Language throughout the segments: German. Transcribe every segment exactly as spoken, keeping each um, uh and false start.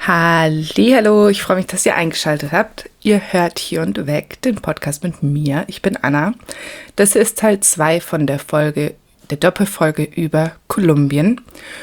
Hallihallo, ich freue mich, dass ihr eingeschaltet habt. Ihr hört Hier und Weg, den Podcast mit mir. Ich bin Anna. Das ist Teil zwei von der Folge, der Doppelfolge über Kolumbien.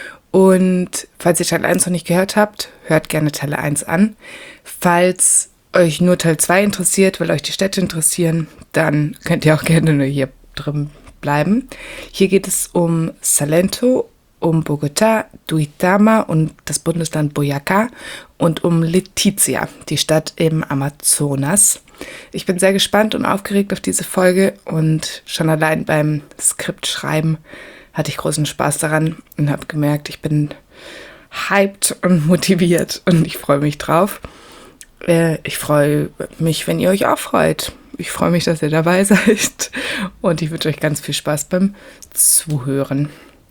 Und falls ihr Teil eins noch nicht gehört habt, hört gerne Teil eins an. Falls euch nur Teil zwei interessiert, weil euch die Städte interessieren, dann könnt ihr auch gerne nur hier drin bleiben. Hier geht es um Salento, um Bogotá, Duitama und das Bundesland Boyacá und um Letizia, die Stadt im Amazonas. Ich bin sehr gespannt und aufgeregt auf diese Folge und schon allein beim Skriptschreiben hatte ich großen Spaß daran und habe gemerkt, ich bin hyped und motiviert und ich freue mich drauf. Äh, ich freue mich, wenn ihr euch auch freut. Ich freue mich, dass ihr dabei seid und ich wünsche euch ganz viel Spaß beim Zuhören.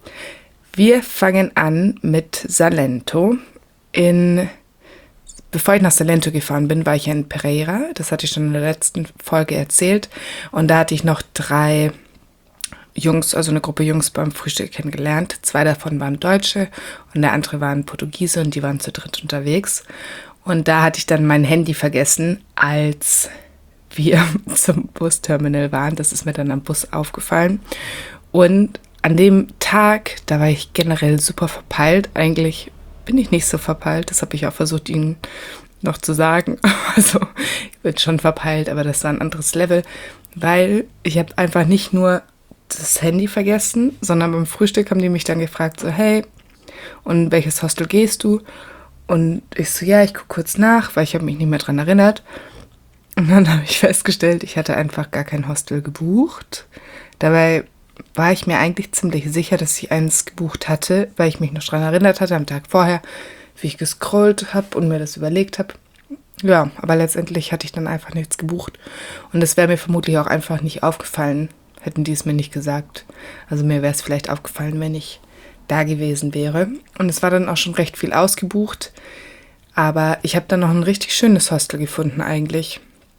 Wir fangen an mit Salento. In, bevor ich nach Salento gefahren bin, war ich in Pereira. Das hatte ich schon in der letzten Folge erzählt. Und da hatte ich noch drei Jungs, also eine Gruppe Jungs beim Frühstück kennengelernt. Zwei davon waren Deutsche und der andere war ein Portugiese und die waren zu dritt unterwegs. Und da hatte ich dann mein Handy vergessen, als wir zum Busterminal waren. Das ist mir dann am Bus aufgefallen. Und an dem Tag, da war ich generell super verpeilt. Eigentlich bin ich nicht so verpeilt. Das habe ich auch versucht, Ihnen noch zu sagen. Also ich bin schon verpeilt, aber das war ein anderes Level. Weil ich habe einfach nicht nur das Handy vergessen, sondern beim Frühstück haben die mich dann gefragt, so hey, und welches Hostel gehst du? Und ich so, ja, ich gucke kurz nach, weil ich habe mich nicht mehr dran erinnert. Und dann habe ich festgestellt, ich hatte einfach gar kein Hostel gebucht. Dabei war ich mir eigentlich ziemlich sicher, dass ich eins gebucht hatte, weil ich mich noch daran erinnert hatte am Tag vorher, wie ich gescrollt habe und mir das überlegt habe. Ja, aber letztendlich hatte ich dann einfach nichts gebucht. Und das wäre mir vermutlich auch einfach nicht aufgefallen, hätten die es mir nicht gesagt. Also mir wäre es vielleicht aufgefallen, wenn ich da gewesen wäre. Und es war dann auch schon recht viel ausgebucht. Aber ich habe dann noch ein richtig schönes Hostel gefunden eigentlich.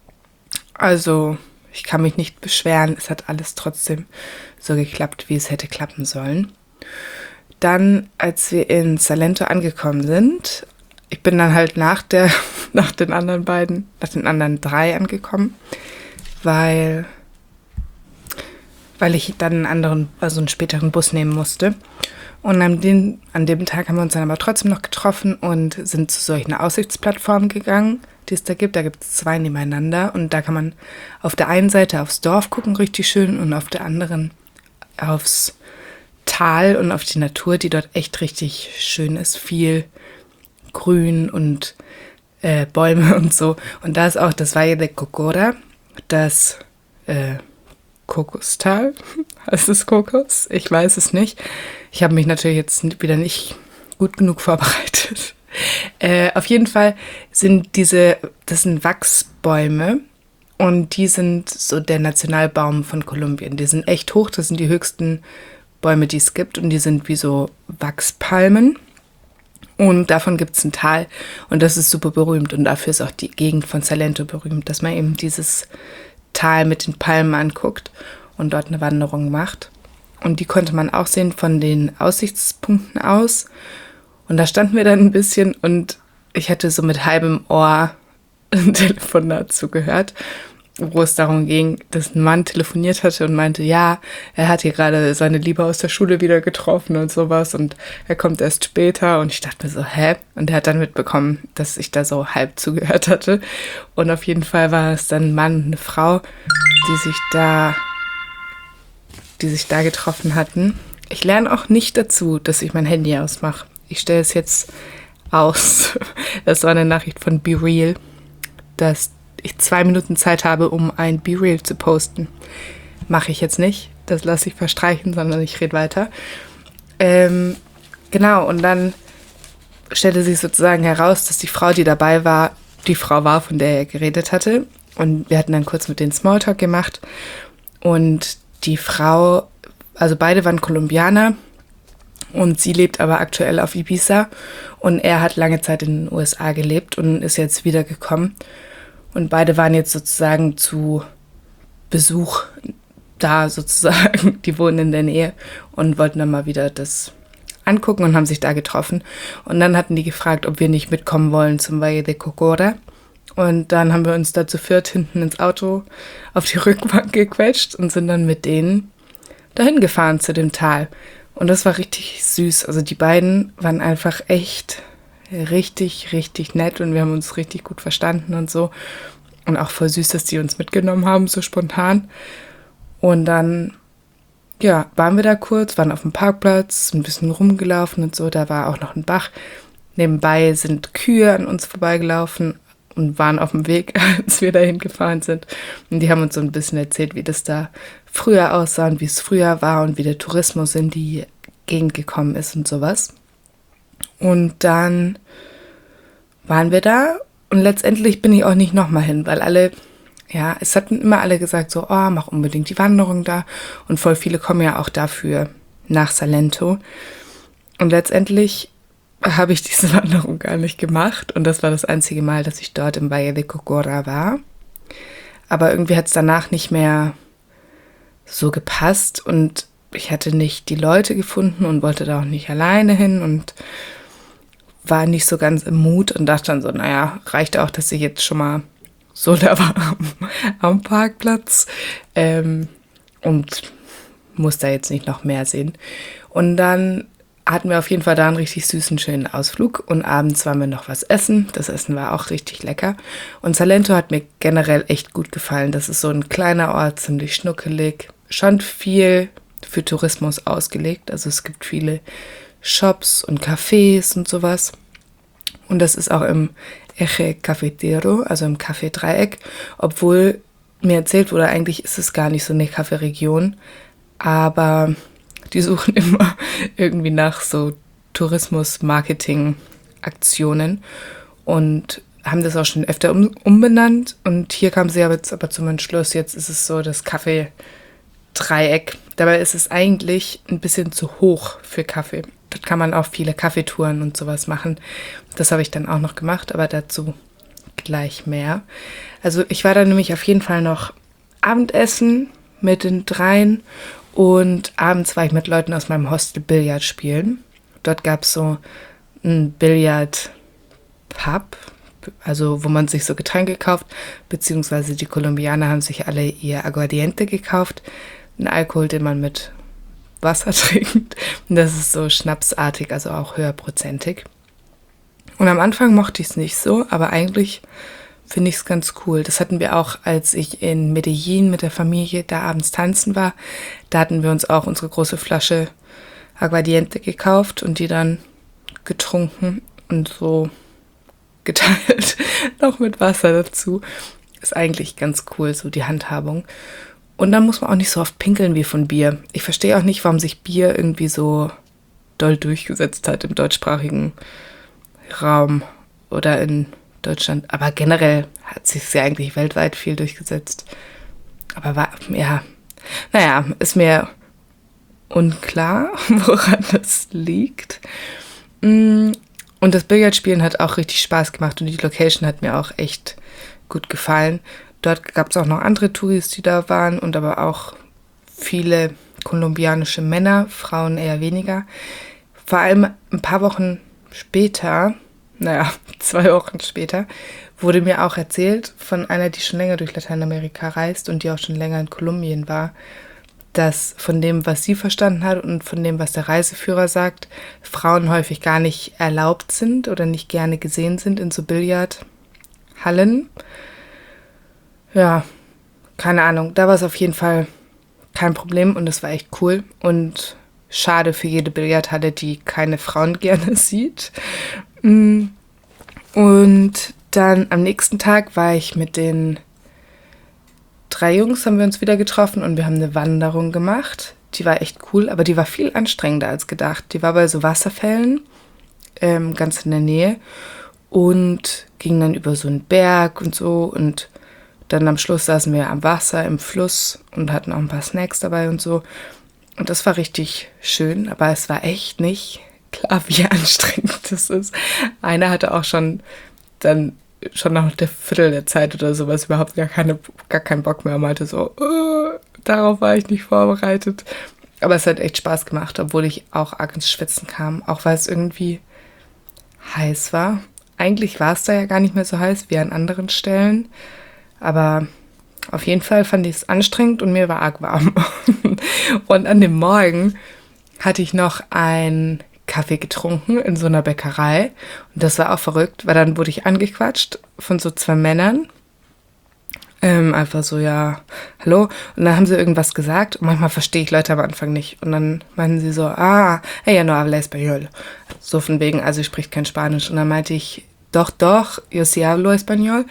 Also ich kann mich nicht beschweren, es hat alles trotzdem so geklappt, wie es hätte klappen sollen. Dann, als wir in Salento angekommen sind, ich bin dann halt nach der, nach den anderen beiden, nach den anderen drei angekommen, weil, weil ich dann einen anderen, also einen späteren Bus nehmen musste. Und an dem, an dem Tag haben wir uns dann aber trotzdem noch getroffen und sind zu solchen Aussichtsplattformen gegangen, die es da gibt. Da gibt es zwei nebeneinander und da kann man auf der einen Seite aufs Dorf gucken, richtig schön, und auf der anderen aufs Tal und auf die Natur, die dort echt richtig schön ist. Viel Grün und äh, Bäume und so. Und da ist auch das Valle de Cocora, das äh, Kokostal. Heißt es Kokos? Ich weiß es nicht. Ich habe mich natürlich jetzt wieder nicht gut genug vorbereitet. Äh, auf jeden Fall sind diese, das sind Wachsbäume und die sind so der Nationalbaum von Kolumbien. Die sind echt hoch, das sind die höchsten Bäume, die es gibt und die sind wie so Wachspalmen und davon gibt es ein Tal und das ist super berühmt und dafür ist auch die Gegend von Salento berühmt, dass man eben dieses Tal mit den Palmen anguckt und dort eine Wanderung macht. Und die konnte man auch sehen von den Aussichtspunkten aus. Und da standen wir dann ein bisschen und ich hatte so mit halbem Ohr ein Telefonat zugehört, wo es darum ging, dass ein Mann telefoniert hatte und meinte, ja, er hat hier gerade seine Liebe aus der Schule wieder getroffen und sowas und er kommt erst später. Und ich dachte mir so, hä? Und er hat dann mitbekommen, dass ich da so halb zugehört hatte. Und auf jeden Fall war es dann ein Mann und eine Frau, die sich da, die sich da getroffen hatten. Ich lerne auch nicht dazu, dass ich mein Handy ausmache. Ich stelle es jetzt aus. Das war eine Nachricht von BeReal, dass ich zwei Minuten Zeit habe, um ein BeReal zu posten. Mache ich jetzt nicht. Das lasse ich verstreichen, sondern ich rede weiter. Ähm, genau, und dann stellte sich sozusagen heraus, dass die Frau, die dabei war, die Frau war, von der er geredet hatte. Und wir hatten dann kurz mit denen Smalltalk gemacht. Und die Frau, also beide waren Kolumbianer. Und sie lebt aber aktuell auf Ibiza und er hat lange Zeit in den U S A gelebt und ist jetzt wiedergekommen. Und beide waren jetzt sozusagen zu Besuch da sozusagen, die wohnen in der Nähe und wollten dann mal wieder das angucken und haben sich da getroffen. Und dann hatten die gefragt, ob wir nicht mitkommen wollen zum Valle de Cocora. Und dann haben wir uns da zu viert hinten ins Auto auf die Rückbank gequetscht und sind dann mit denen dahin gefahren zu dem Tal. Und das war richtig süß. Also die beiden waren einfach echt richtig, richtig nett und wir haben uns richtig gut verstanden und so. Und auch voll süß, dass die uns mitgenommen haben, so spontan. Und dann, ja, waren wir da kurz, waren auf dem Parkplatz, ein bisschen rumgelaufen und so. Da war auch noch ein Bach. Nebenbei sind Kühe an uns vorbeigelaufen und waren auf dem Weg, als wir dahin gefahren sind. Und die haben uns so ein bisschen erzählt, wie das da früher aussah und wie es früher war und wie der Tourismus in die Gegend gekommen ist und sowas. Und dann waren wir da und letztendlich bin ich auch nicht nochmal hin, weil alle, ja, es hatten immer alle gesagt so, oh, mach unbedingt die Wanderung da. Und voll viele kommen ja auch dafür nach Salento. Und letztendlich habe ich diese Wanderung gar nicht gemacht. Und das war das einzige Mal, dass ich dort im Valle de Cocora war. Aber irgendwie hat es danach nicht mehr so gepasst. Und ich hatte nicht die Leute gefunden und wollte da auch nicht alleine hin. Und war nicht so ganz im Mut und dachte dann so, naja, reicht auch, dass ich jetzt schon mal so da war am, am Parkplatz. Ähm, und muss da jetzt nicht noch mehr sehen. Und dann hatten wir auf jeden Fall da einen richtig süßen, schönen Ausflug und abends waren wir noch was essen. Das Essen war auch richtig lecker. Und Salento hat mir generell echt gut gefallen. Das ist so ein kleiner Ort, ziemlich schnuckelig, schon viel für Tourismus ausgelegt. Also es gibt viele Shops und Cafés und sowas. Und das ist auch im Eje Cafetero, also im Kaffeedreieck, obwohl mir erzählt wurde, eigentlich ist es gar nicht so eine Kaffeeregion, aber die suchen immer irgendwie nach so Tourismus-Marketing-Aktionen und haben das auch schon öfter um, umbenannt. Und hier kam sie aber jetzt aber zum Entschluss, jetzt ist es so das Kaffee-Dreieck. Dabei ist es eigentlich ein bisschen zu hoch für Kaffee. Dort kann man auch viele Kaffeetouren und sowas machen. Das habe ich dann auch noch gemacht, aber dazu gleich mehr. Also ich war da nämlich auf jeden Fall noch Abendessen mit den dreien. Und abends war ich mit Leuten aus meinem Hostel Billard spielen. Dort gab es so einen Billard-Pub, also wo man sich so Getränke kauft, beziehungsweise die Kolumbianer haben sich alle ihr Aguardiente gekauft, einen Alkohol, den man mit Wasser trinkt. Und das ist so schnapsartig, also auch höherprozentig. Und am Anfang mochte ich es nicht so, aber eigentlich finde ich es ganz cool. Das hatten wir auch, als ich in Medellin mit der Familie da abends tanzen war. Da hatten wir uns auch unsere große Flasche Aguardiente gekauft und die dann getrunken und so geteilt, noch mit Wasser dazu. Ist eigentlich ganz cool, so die Handhabung. Und dann muss man auch nicht so oft pinkeln wie von Bier. Ich verstehe auch nicht, warum sich Bier irgendwie so doll durchgesetzt hat im deutschsprachigen Raum oder in Deutschland. Aber generell hat sich ja eigentlich weltweit viel durchgesetzt. Aber war, ja, naja, ist mir unklar, woran das liegt. Und das Billardspielen hat auch richtig Spaß gemacht und die Location hat mir auch echt gut gefallen. Dort gab es auch noch andere Touris, die da waren und aber auch viele kolumbianische Männer, Frauen eher weniger. Vor allem ein paar Wochen später, naja, zwei Wochen später, wurde mir auch erzählt von einer, die schon länger durch Lateinamerika reist und die auch schon länger in Kolumbien war, dass von dem, was sie verstanden hat und von dem, was der Reiseführer sagt, Frauen häufig gar nicht erlaubt sind oder nicht gerne gesehen sind in so Billardhallen. Ja, keine Ahnung, da war es auf jeden Fall kein Problem und es war echt cool und schade für jede Billardhalle, die keine Frauen gerne sieht. Und dann am nächsten Tag war ich mit den drei Jungs, haben wir uns wieder getroffen und wir haben eine Wanderung gemacht. Die war echt cool, aber die war viel anstrengender als gedacht. Die war bei so Wasserfällen, ähm, ganz in der Nähe und ging dann über so einen Berg und so und dann am Schluss saßen wir am Wasser, im Fluss und hatten auch ein paar Snacks dabei und so. Und das war richtig schön, aber es war echt nicht klar, wie anstrengend das ist. Einer hatte auch schon dann schon nach der Viertel der Zeit oder sowas überhaupt gar, keine, gar keinen Bock mehr und meinte so, oh, darauf war ich nicht vorbereitet. Aber es hat echt Spaß gemacht, obwohl ich auch arg ins Schwitzen kam. Auch weil es irgendwie heiß war. Eigentlich war es da ja gar nicht mehr so heiß wie an anderen Stellen. Aber auf jeden Fall fand ich es anstrengend und mir war arg warm. Und an dem Morgen hatte ich noch einen Kaffee getrunken in so einer Bäckerei. Und das war auch verrückt, weil dann wurde ich angequatscht von so zwei Männern. Ähm, einfach so, ja, hallo. Und dann haben sie irgendwas gesagt. Und manchmal verstehe ich Leute am Anfang nicht. Und dann meinen sie so, ah, ella no habla español. So von wegen, also ich spricht kein Spanisch. Und dann meinte ich, doch, doch, yo sí hablo español.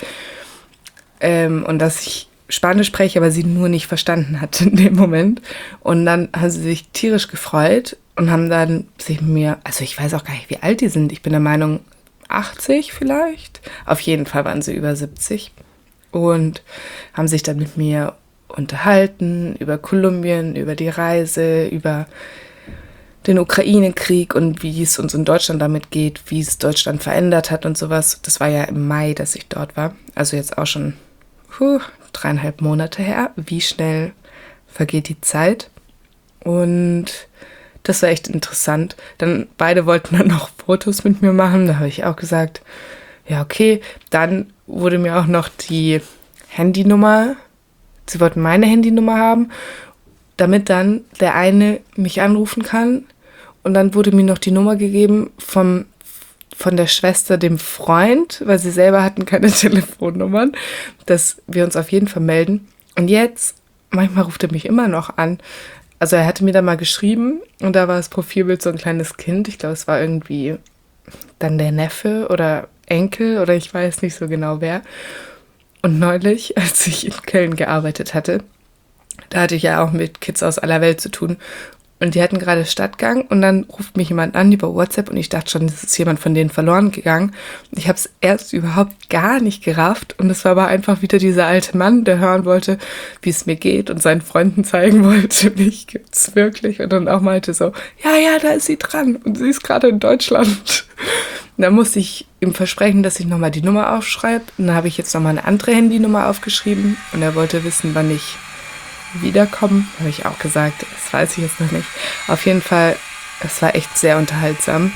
Ähm, und dass ich Spanisch spreche, aber sie nur nicht verstanden hat in dem Moment. Und dann haben sie sich tierisch gefreut und haben dann sich mit mir, also ich weiß auch gar nicht, wie alt die sind. Ich bin der Meinung, achtzig vielleicht. Auf jeden Fall waren sie über siebzig. Und haben sich dann mit mir unterhalten über Kolumbien, über die Reise, über den Ukraine-Krieg und wie es uns in Deutschland damit geht, wie es Deutschland verändert hat und sowas. Das war ja im Mai, dass ich dort war. Also jetzt auch schon puh, dreieinhalb Monate her. Wie schnell vergeht die Zeit? Und das war echt interessant. Dann beide wollten dann noch Fotos mit mir machen. Da habe ich auch gesagt, ja, okay. Dann wurde mir auch noch die Handynummer, sie wollten meine Handynummer haben, damit dann der eine mich anrufen kann. Und dann wurde mir noch die Nummer gegeben vom, von der Schwester, dem Freund, weil sie selber hatten keine Telefonnummern, dass wir uns auf jeden Fall melden. Und jetzt, manchmal ruft er mich immer noch an. Also er hatte mir da mal geschrieben und da war das Profilbild so ein kleines Kind. Ich glaube, es war irgendwie dann der Neffe oder Enkel oder ich weiß nicht so genau wer. Und neulich, als ich in Köln gearbeitet hatte, da hatte ich ja auch mit Kids aus aller Welt zu tun. Und die hatten gerade Stadtgang und dann ruft mich jemand an über WhatsApp und ich dachte schon, das ist jemand von denen verloren gegangen. Ich habe es erst überhaupt gar nicht gerafft und es war aber einfach wieder dieser alte Mann, der hören wollte, wie es mir geht und seinen Freunden zeigen wollte, mich gibt's wirklich. Und dann auch meinte so, ja, ja, da ist sie dran und sie ist gerade in Deutschland. Und dann musste ich ihm versprechen, dass ich nochmal die Nummer aufschreibe. Und dann habe ich jetzt nochmal eine andere Handynummer aufgeschrieben und er wollte wissen, wann ich wiederkomme. Habe ich auch gesagt, das weiß ich jetzt noch nicht. Auf jeden Fall, es war echt sehr unterhaltsam.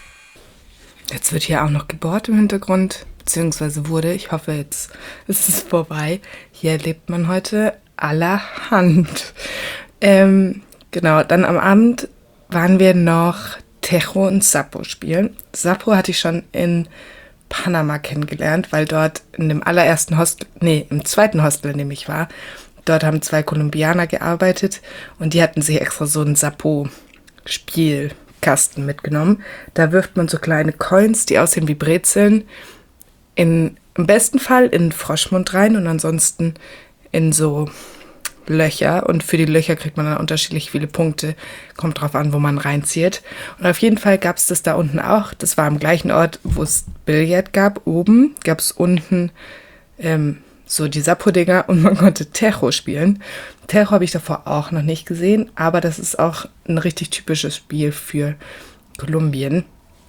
Jetzt wird hier auch noch gebohrt im Hintergrund, beziehungsweise wurde. Ich hoffe, jetzt ist es vorbei. Hier lebt man heute allerhand. Ähm, genau, dann am Abend waren wir noch Tejo und Sapo spielen. Sapo hatte ich schon in Panama kennengelernt, weil dort in dem allerersten Hostel, nee, im zweiten Hostel, in dem ich war, dort haben zwei Kolumbianer gearbeitet und die hatten sich extra so einen Sapo-Spielkasten mitgenommen. Da wirft man so kleine Coins, die aussehen wie Brezeln, in, im besten Fall in den Froschmund rein und ansonsten in so Löcher. Und für die Löcher kriegt man dann unterschiedlich viele Punkte. Kommt drauf an, wo man reinzieht. Und auf jeden Fall gab es das da unten auch. Das war am gleichen Ort, wo es Billard gab. Oben gab es unten ähm, so die Sapo-Dinger und man konnte Tejo spielen. Tejo habe ich davor auch noch nicht gesehen, aber das ist auch ein richtig typisches Spiel für Kolumbien.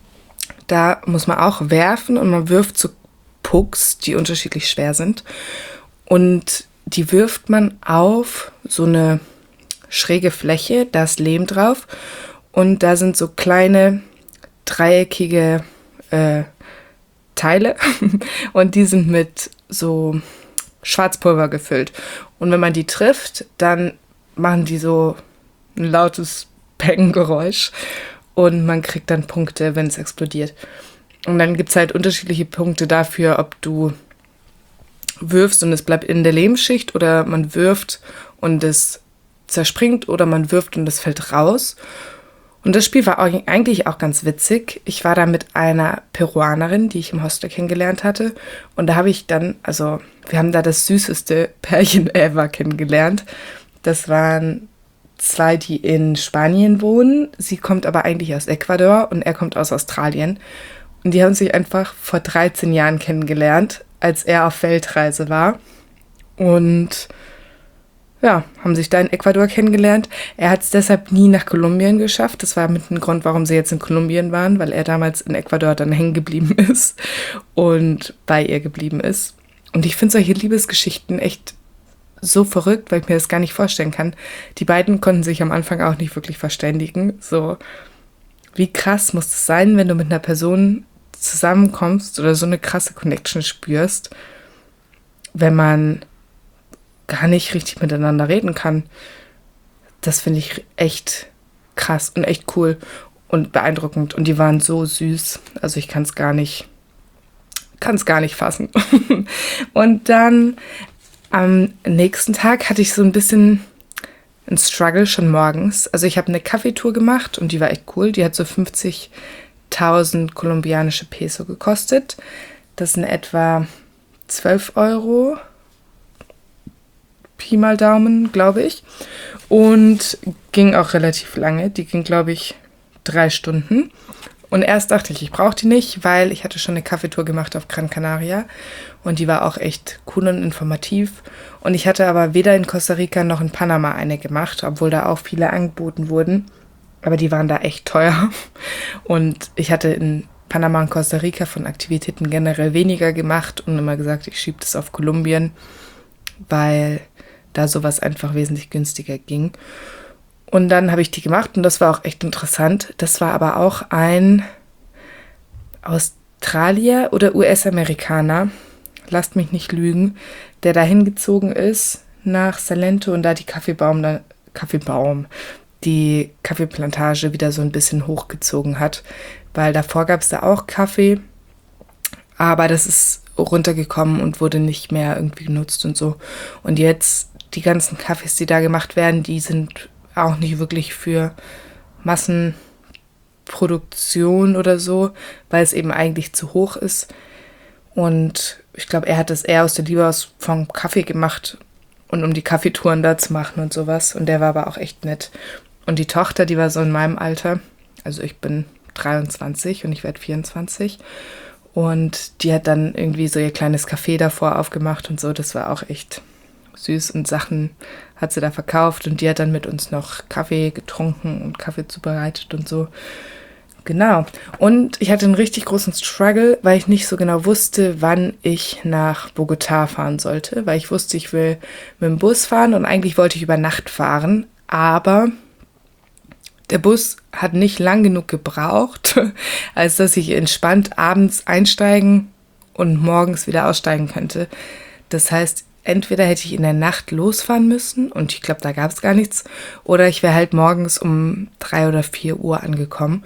Da muss man auch werfen und man wirft so Pucks, die unterschiedlich schwer sind. Und die wirft man auf so eine schräge Fläche, da ist Lehm drauf und da sind so kleine dreieckige äh, Teile und die sind mit so Schwarzpulver gefüllt. Und wenn man die trifft, dann machen die so ein lautes Peng-Geräusch und man kriegt dann Punkte, wenn es explodiert. Und dann gibt es halt unterschiedliche Punkte dafür, ob du wirfst und es bleibt in der Lehmschicht oder man wirft und es zerspringt oder man wirft und es fällt raus. Und das Spiel war auch, eigentlich auch ganz witzig. Ich war da mit einer Peruanerin, die ich im Hostel kennengelernt hatte. Und da habe ich dann, also wir haben da das süßeste Pärchen ever kennengelernt. Das waren zwei, die in Spanien wohnen. Sie kommt aber eigentlich aus Ecuador und er kommt aus Australien. Und die haben sich einfach vor dreizehn Jahren kennengelernt, als er auf Weltreise war. Und ja, haben sich da in Ecuador kennengelernt. Er hat es deshalb nie nach Kolumbien geschafft. Das war mit dem Grund, warum sie jetzt in Kolumbien waren, weil er damals in Ecuador dann hängen geblieben ist und bei ihr geblieben ist. Und ich finde solche Liebesgeschichten echt so verrückt, weil ich mir das gar nicht vorstellen kann. Die beiden konnten sich am Anfang auch nicht wirklich verständigen. So, wie krass muss es sein, wenn du mit einer Person zusammenkommst oder so eine krasse Connection spürst, wenn man gar nicht richtig miteinander reden kann. Das finde ich echt krass und echt cool und beeindruckend. Und die waren so süß. Also ich kann es gar nicht, kann es gar nicht fassen. Und dann am nächsten Tag hatte ich so ein bisschen einen Struggle schon morgens. Also ich habe eine Kaffeetour gemacht und die war echt cool. Die hat so fünfzigtausend kolumbianische Peso gekostet. Das sind etwa zwölf Euro. Pi mal Daumen, glaube ich. Und ging auch relativ lange. Die ging, glaube ich, drei Stunden. Und erst dachte ich, ich brauche die nicht, weil ich hatte schon eine Kaffeetour gemacht auf Gran Canaria. Und die war auch echt cool und informativ. Und ich hatte aber weder in Costa Rica noch in Panama eine gemacht, obwohl da auch viele angeboten wurden. Aber die waren da echt teuer. Und ich hatte in Panama und Costa Rica von Aktivitäten generell weniger gemacht und immer gesagt, ich schiebe das auf Kolumbien, weil da sowas einfach wesentlich günstiger ging. Und dann habe ich die gemacht und das war auch echt interessant. Das war aber auch ein Australier oder U S-Amerikaner, lasst mich nicht lügen, der da hingezogen ist nach Salento und da die Kaffeebaum, da, Kaffeebaum, die Kaffeeplantage wieder so ein bisschen hochgezogen hat. Weil davor gab es da auch Kaffee, aber das ist runtergekommen und wurde nicht mehr irgendwie genutzt und so. Und jetzt die ganzen Kaffees, die da gemacht werden, die sind auch nicht wirklich für Massenproduktion oder so, weil es eben eigentlich zu hoch ist. Und ich glaube, er hat das eher aus der Liebe aus vom Kaffee gemacht und um die Kaffeetouren da zu machen und sowas. Und der war aber auch echt nett. Und die Tochter, die war so in meinem Alter, also ich bin dreiundzwanzig und ich werde vierundzwanzig. Und die hat dann irgendwie so ihr kleines Café davor aufgemacht und so. Das war auch echt süß und Sachen hat sie da verkauft und die hat dann mit uns noch Kaffee getrunken und Kaffee zubereitet und so. Genau. Und ich hatte einen richtig großen Struggle, weil ich nicht so genau wusste, wann ich nach Bogotá fahren sollte, weil ich wusste, ich will mit dem Bus fahren und eigentlich wollte ich über Nacht fahren, aber der Bus hat nicht lang genug gebraucht, als dass ich entspannt abends einsteigen und morgens wieder aussteigen könnte. Das heißt, entweder hätte ich in der Nacht losfahren müssen und ich glaube, da gab es gar nichts, oder ich wäre halt morgens um drei oder vier Uhr angekommen.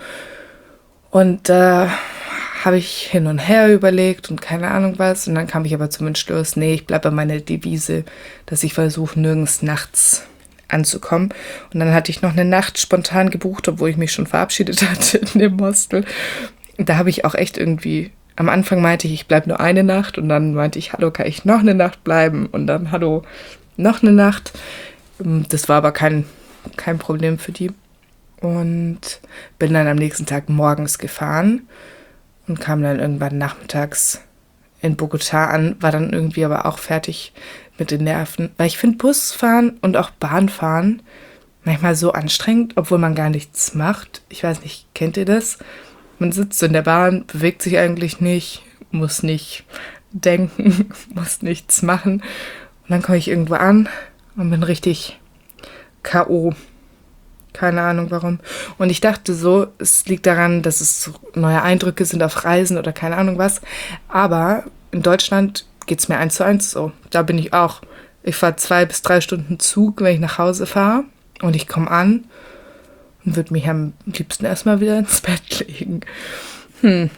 Und da äh, habe ich hin und her überlegt und keine Ahnung was. Und dann kam ich aber zum Entschluss, nee, ich bleibe bei meiner Devise, dass ich versuche, nirgends nachts anzukommen. Und dann hatte ich noch eine Nacht spontan gebucht, obwohl ich mich schon verabschiedet hatte in dem Hostel. Und da habe ich auch echt irgendwie, am Anfang meinte ich, ich bleibe nur eine Nacht und dann meinte ich, hallo, kann ich noch eine Nacht bleiben? Und dann, hallo, noch eine Nacht. Das war aber kein, kein Problem für die. Und bin dann am nächsten Tag morgens gefahren und kam dann irgendwann nachmittags in Bogotá an, war dann irgendwie aber auch fertig mit den Nerven. Weil ich finde Busfahren und auch Bahnfahren manchmal so anstrengend, obwohl man gar nichts macht. Ich weiß nicht, kennt ihr das? Man sitzt in der Bahn, bewegt sich eigentlich nicht, muss nicht denken, muss nichts machen. Und dann komme ich irgendwo an und bin richtig K O Keine Ahnung warum. Und ich dachte so, es liegt daran, dass es so neue Eindrücke sind auf Reisen oder keine Ahnung was. Aber in Deutschland geht es mir eins zu eins so. Da bin ich auch. Ich fahre zwei bis drei Stunden Zug, wenn ich nach Hause fahre. Und ich komme an und würde mich am liebsten erstmal wieder ins Bett legen. Hm.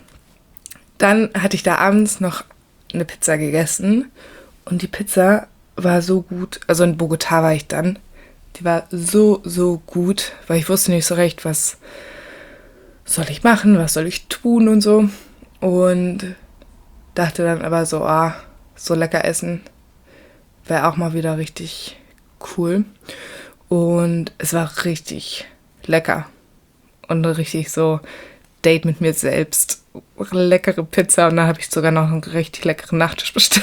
Dann hatte ich da abends noch eine Pizza gegessen. Und die Pizza war so gut. Also in Bogotá war ich dann. Die war so, so gut, weil ich wusste nicht so recht, was soll ich machen, was soll ich tun und so. Und dachte dann aber so, ah, so lecker essen wäre auch mal wieder richtig cool. Und es war richtig lecker und richtig so Date mit mir selbst. Leckere Pizza und dann habe ich sogar noch einen richtig leckeren Nachtisch bestellt.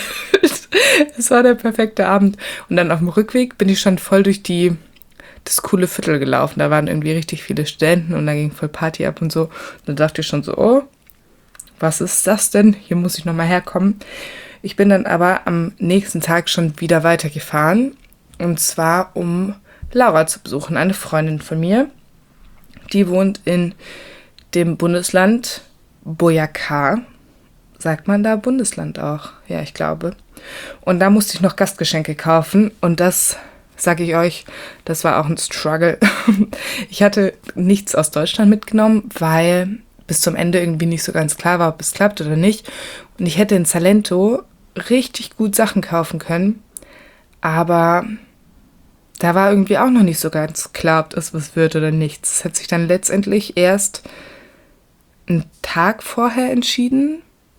Es war der perfekte Abend. Und dann auf dem Rückweg bin ich schon voll durch die das coole Viertel gelaufen. Da waren irgendwie richtig viele Studenten und da ging voll Party ab und so. Und dann dachte ich schon so, oh, was ist das denn? Hier muss ich nochmal herkommen. Ich bin dann aber am nächsten Tag schon wieder weitergefahren Und zwar, um Laura zu besuchen, eine Freundin von mir. Die wohnt in dem Bundesland Boyacá. Sagt man da Bundesland auch? Ja, ich glaube. Und da musste ich noch Gastgeschenke kaufen. Und das, sage ich euch, das war auch ein Struggle. Ich hatte nichts aus Deutschland mitgenommen, weil bis zum Ende irgendwie nicht so ganz klar war, ob es klappt oder nicht. Und ich hätte in Salento richtig gut Sachen kaufen können. Aber da war irgendwie auch noch nicht so ganz klar, ob das was wird oder nicht. Es hat sich dann letztendlich erst einen Tag vorher entschieden,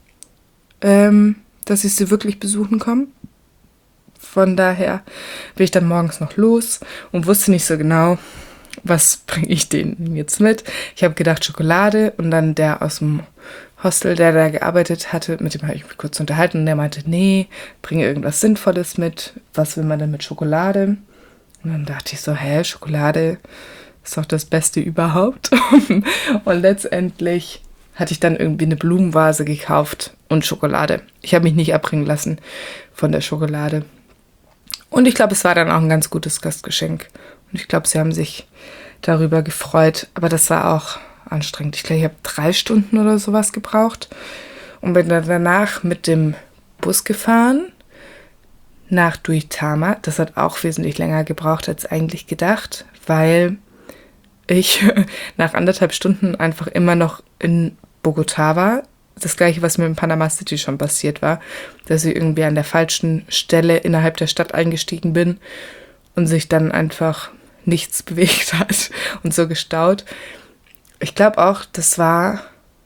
ähm, dass ich sie wirklich besuchen komme. Von daher bin ich dann morgens noch los und wusste nicht so genau, was bringe ich denen jetzt mit. Ich habe gedacht Schokolade, und dann der aus dem Hostel, der da gearbeitet hatte, mit dem habe ich mich kurz unterhalten, und der meinte, nee, bringe irgendwas Sinnvolles mit. Was will man denn mit Schokolade? Und dann dachte ich so, hä, Schokolade ist doch das Beste überhaupt. Und letztendlich hatte ich dann irgendwie eine Blumenvase gekauft und Schokolade. Ich habe mich nicht abbringen lassen von der Schokolade. Und ich glaube, es war dann auch ein ganz gutes Gastgeschenk. Und ich glaube, sie haben sich darüber gefreut. Aber das war auch anstrengend. Ich glaube, ich habe drei Stunden oder sowas gebraucht. Und bin dann danach mit dem Bus gefahren nach Duitama. Das hat auch wesentlich länger gebraucht als eigentlich gedacht, weil ich nach anderthalb Stunden einfach immer noch in Bogotá war. Das gleiche, was mir in Panama City schon passiert war, dass ich irgendwie an der falschen Stelle innerhalb der Stadt eingestiegen bin und sich dann einfach nichts bewegt hat und so gestaut. Ich glaube auch, das war,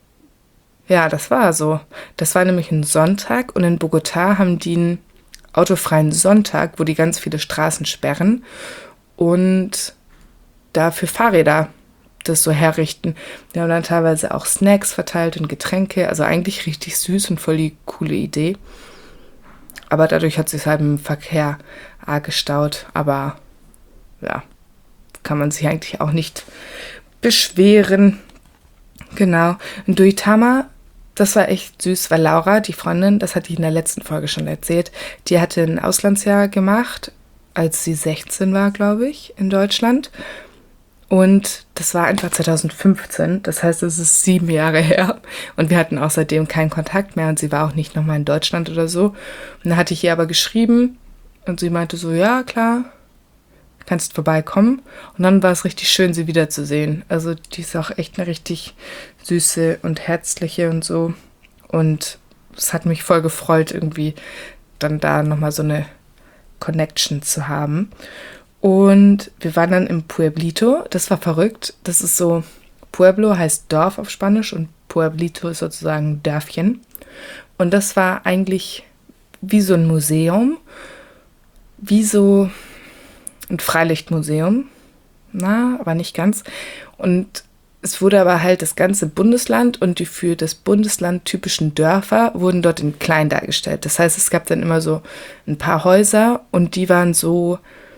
ja, das war so. Das war nämlich ein Sonntag, und in Bogotá haben die einen autofreien Sonntag, wo die ganz viele Straßen sperren und dafür Fahrräder das so herrichten. Die haben dann teilweise auch Snacks verteilt und Getränke, also eigentlich richtig süß und voll die coole Idee. Aber dadurch hat sich halt im Verkehr arg gestaut, aber ja, kann man sich eigentlich auch nicht beschweren. Genau. Und Duitama, das war echt süß, weil Laura, die Freundin, das hatte ich in der letzten Folge schon erzählt, die hatte ein Auslandsjahr gemacht, als sie sechzehn war, glaube ich, in Deutschland. Und das war einfach zwanzig fünfzehn, das heißt, es ist sieben Jahre her. Und wir hatten auch seitdem keinen Kontakt mehr, und sie war auch nicht nochmal in Deutschland oder so. Und dann hatte ich ihr aber geschrieben, und sie meinte so, ja, klar, kannst vorbeikommen. Und dann war es richtig schön, sie wiederzusehen. Also die ist auch echt eine richtig süße und herzliche und so. Und es hat mich voll gefreut, irgendwie dann da nochmal so eine Connection zu haben. Und wir waren dann im Pueblito. Das war verrückt. Das ist so, Pueblo heißt Dorf auf Spanisch und Pueblito ist sozusagen Dörfchen. Und das war eigentlich wie so ein Museum, wie so ein Freilichtmuseum. Na, aber nicht ganz. Und es wurde aber halt das ganze Bundesland und die für das Bundesland typischen Dörfer wurden dort in klein dargestellt. Das heißt, es gab dann immer so ein paar Häuser, und die waren so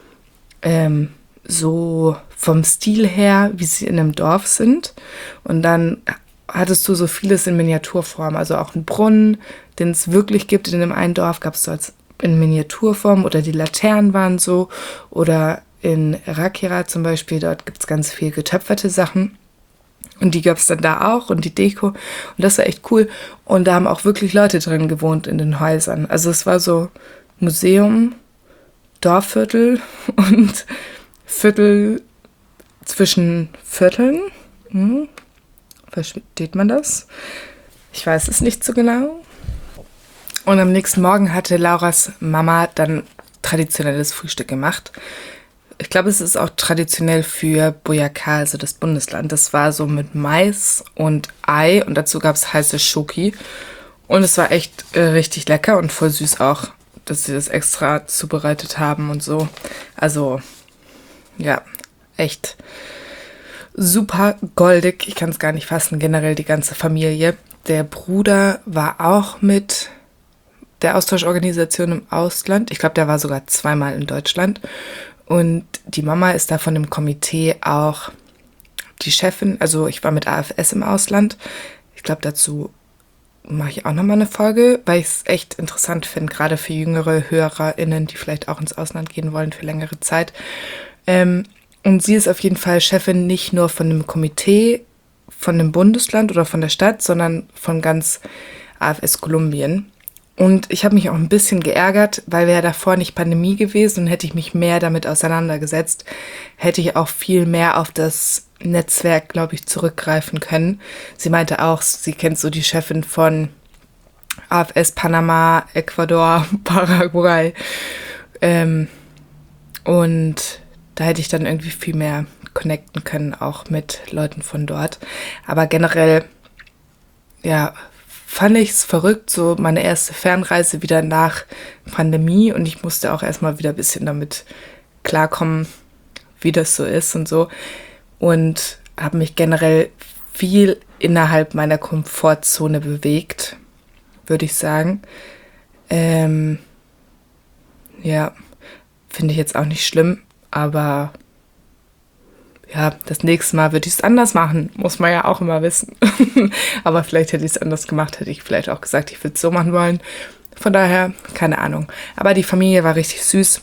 Ähm, so vom Stil her, wie sie in einem Dorf sind. Und dann hattest du so vieles in Miniaturform, also auch einen Brunnen, den es wirklich gibt. In dem einen Dorf gab es so als in Miniaturform, oder die Laternen waren so, oder in Ráquira zum Beispiel, dort gibt es ganz viel getöpferte Sachen. Und die gab es dann da auch, und die Deko. Und das war echt cool. Und da haben auch wirklich Leute drin gewohnt in den Häusern. Also es war so Museum, Dorfviertel und Viertel zwischen Vierteln. Hm. Versteht man das? Ich weiß es nicht so genau. Und am nächsten Morgen hatte Lauras Mama dann traditionelles Frühstück gemacht. Ich glaube, es ist auch traditionell für Boyacá, also das Bundesland. Das war so mit Mais und Ei, und dazu gab es heiße Schoki. Und es war echt äh, richtig lecker und voll süß auch, dass sie das extra zubereitet haben und so. Also, ja, echt super goldig. Ich kann es gar nicht fassen, generell die ganze Familie. Der Bruder war auch mit der Austauschorganisation im Ausland. Ich glaube, der war sogar zweimal in Deutschland. Und die Mama ist da von dem Komitee auch die Chefin. Also ich war mit A F S im Ausland. Ich glaube, dazu mache ich auch nochmal eine Folge, weil ich es echt interessant finde, gerade für jüngere HörerInnen, die vielleicht auch ins Ausland gehen wollen für längere Zeit. Ähm, und sie ist auf jeden Fall Chefin nicht nur von einem Komitee, von einem Bundesland oder von der Stadt, sondern von ganz A F S Kolumbien. Und ich habe mich auch ein bisschen geärgert, weil wäre davor nicht Pandemie gewesen und hätte ich mich mehr damit auseinandergesetzt, hätte ich auch viel mehr auf das Netzwerk, glaube ich, zurückgreifen können. Sie meinte auch, sie kennt so die Chefin von A F S Panama, Ecuador, Paraguay. Ähm, und da hätte ich dann irgendwie viel mehr connecten können, auch mit Leuten von dort. Aber generell, ja, fand ich es verrückt, so meine erste Fernreise wieder nach Pandemie, und ich musste auch erstmal wieder ein bisschen damit klarkommen, wie das so ist und so, und habe mich generell viel innerhalb meiner Komfortzone bewegt, würde ich sagen. Ähm, ja, finde ich jetzt auch nicht schlimm, aber ja, das nächste Mal würde ich es anders machen, muss man ja auch immer wissen. Aber vielleicht hätte ich es anders gemacht, hätte ich vielleicht auch gesagt, ich würde es so machen wollen. Von daher, keine Ahnung. Aber die Familie war richtig süß.